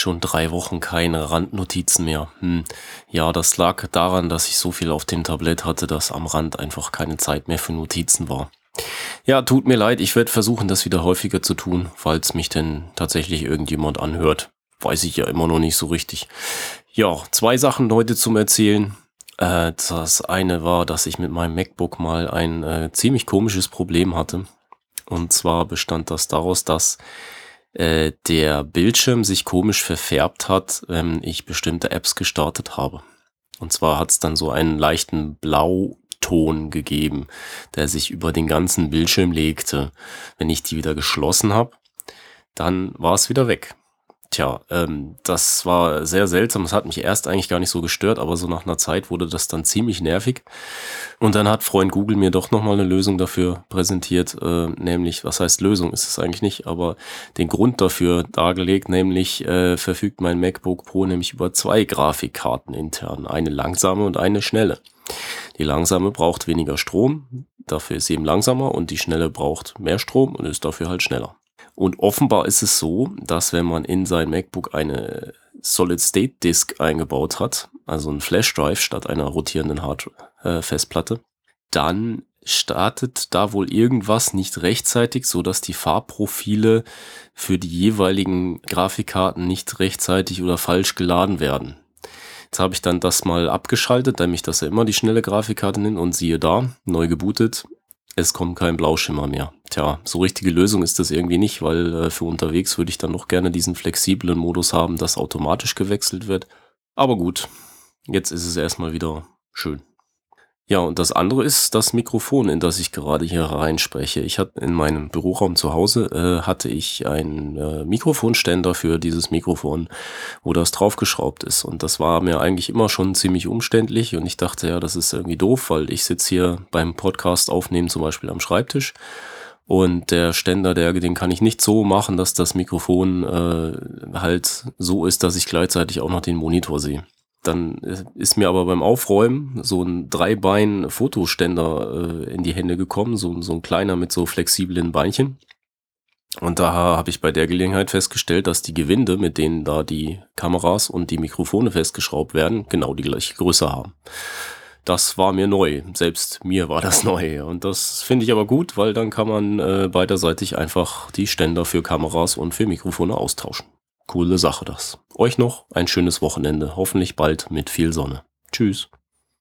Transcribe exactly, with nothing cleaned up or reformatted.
Schon drei Wochen keine Randnotizen mehr. Hm. Ja, das lag daran, dass ich so viel auf dem Tablett hatte, dass am Rand einfach keine Zeit mehr für Notizen war. Ja, tut mir leid, ich werde versuchen, das wieder häufiger zu tun, falls mich denn tatsächlich irgendjemand anhört. Weiß ich ja immer noch nicht so richtig. Ja, zwei Sachen heute zum Erzählen. Äh, das eine war, dass ich mit meinem MacBook mal ein äh, ziemlich komisches Problem hatte. Und zwar bestand das daraus, dass äh, der Bildschirm sich komisch verfärbt hat, wenn ich bestimmte Apps gestartet habe. Und zwar hat es dann so einen leichten Blauton gegeben, der sich über den ganzen Bildschirm legte. Wenn ich die wieder geschlossen habe, dann war es wieder weg. Tja, ähm, das war sehr seltsam. Das hat mich erst eigentlich gar nicht so gestört, aber so nach einer Zeit wurde das dann ziemlich nervig. Und dann hat Freund Google mir doch nochmal eine Lösung dafür präsentiert, äh, nämlich, was heißt Lösung, ist es eigentlich nicht, aber den Grund dafür dargelegt, nämlich äh, verfügt mein MacBook Pro nämlich über zwei Grafikkarten intern, eine langsame und eine schnelle. Die langsame braucht weniger Strom, dafür ist sie eben langsamer, und die schnelle braucht mehr Strom und ist dafür halt schneller. Und offenbar ist es so, dass wenn man in sein MacBook eine Solid-State-Disk eingebaut hat, also ein Flash-Drive statt einer rotierenden Hard-Festplatte, dann startet da wohl irgendwas nicht rechtzeitig, sodass die Farbprofile für die jeweiligen Grafikkarten nicht rechtzeitig oder falsch geladen werden. Jetzt habe ich dann das mal abgeschaltet, nämlich dass er immer die schnelle Grafikkarte nimmt, und siehe da, neu gebootet. Es kommt kein Blauschimmer mehr. Tja, so richtige Lösung ist das irgendwie nicht, weil äh, für unterwegs würde ich dann noch gerne diesen flexiblen Modus haben, dass automatisch gewechselt wird. Aber gut, jetzt ist es erstmal wieder schön. Ja, und das andere ist das Mikrofon, in das ich gerade hier reinspreche. Ich hatte in meinem Büroraum zu Hause, äh, hatte ich einen äh, Mikrofonständer für dieses Mikrofon, wo das draufgeschraubt ist. Und das war mir eigentlich immer schon ziemlich umständlich. Und ich dachte, ja, das ist irgendwie doof, weil ich sitze hier beim Podcast aufnehmen zum Beispiel am Schreibtisch. Und der Ständer, der, den kann ich nicht so machen, dass das Mikrofon äh, halt so ist, dass ich gleichzeitig auch noch den Monitor sehe. Dann ist mir aber beim Aufräumen so ein Dreibein-Fotoständer äh, in die Hände gekommen, so, so ein kleiner mit so flexiblen Beinchen. Und da habe ich bei der Gelegenheit festgestellt, dass die Gewinde, mit denen da die Kameras und die Mikrofone festgeschraubt werden, genau die gleiche Größe haben. Das war mir neu, selbst mir war das neu. Und das finde ich aber gut, weil dann kann man äh, beiderseitig einfach die Ständer für Kameras und für Mikrofone austauschen. Coole Sache das. Euch noch ein schönes Wochenende, hoffentlich bald mit viel Sonne. Tschüss.